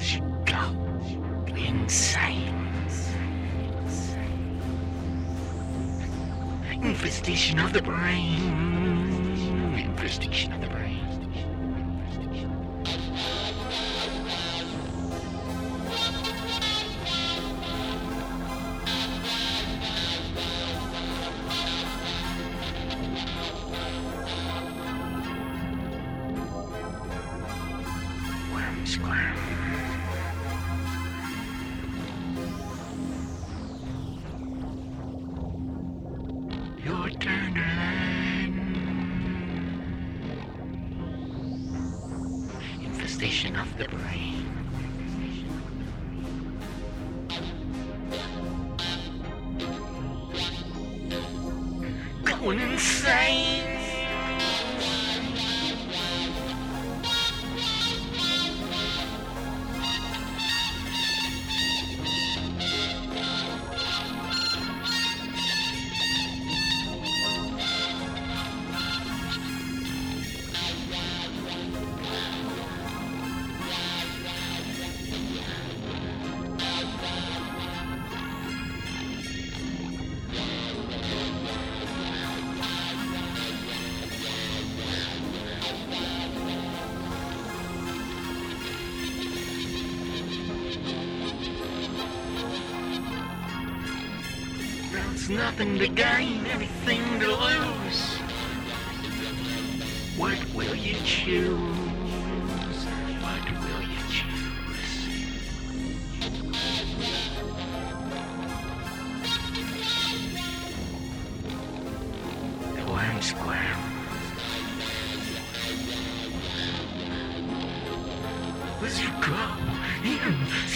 Go insane. Infestation of the brain. Infestation of the brain. Worm squirm. Your turn to learn. Infestation of the brain. Going insane. There's nothing to gain, everything to lose. What will you choose? What will you choose? The worm squirm. As you go